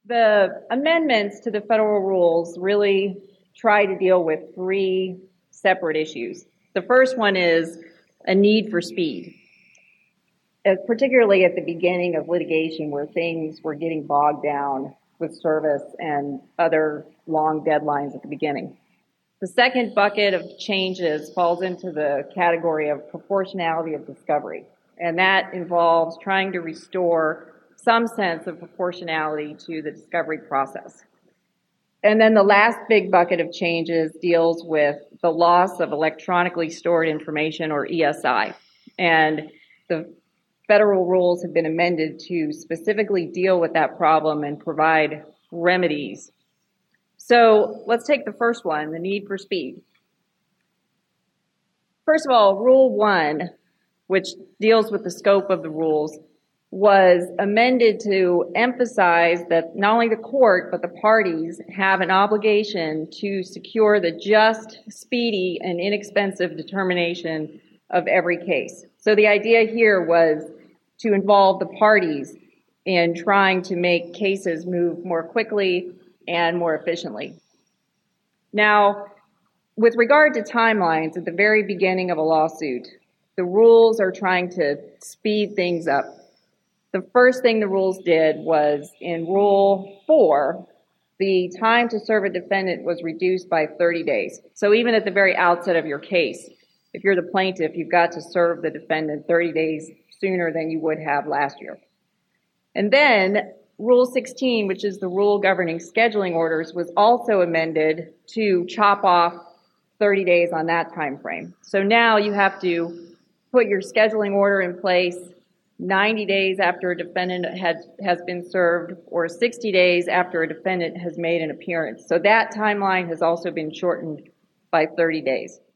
The amendments to the federal rules really try to deal with three separate issues. The first one is a need for speed, particularly at the beginning of litigation where things were getting bogged down with service and other long deadlines at the beginning. The second bucket of changes falls into the category of proportionality of discovery, and that involves trying to restore some sense of proportionality to the discovery process. And then the last big bucket of changes deals with the loss of electronically stored information, or ESI. And the federal rules have been amended to specifically deal with that problem and provide remedies. So let's take the first one, the need for speed. First of all, Rule 1, which deals with the scope of the rules, was amended to emphasize that not only the court, but the parties have an obligation to secure the just, speedy, and inexpensive determination of every case. So the idea here was to involve the parties in trying to make cases move more quickly and more efficiently. Now, with regard to timelines at the very beginning of a lawsuit, the rules are trying to speed things up. The first thing the rules did was in Rule 4, the time to serve a defendant was reduced by 30 days. So even at the very outset of your case, if you're the plaintiff, you've got to serve the defendant 30 days sooner than you would have last year. And then Rule 16, which is the rule governing scheduling orders, was also amended to chop off 30 days on that time frame. So now you have to put your scheduling order in place 90 days after a defendant has been served, or 60 days after a defendant has made an appearance. So that timeline has also been shortened by 30 days.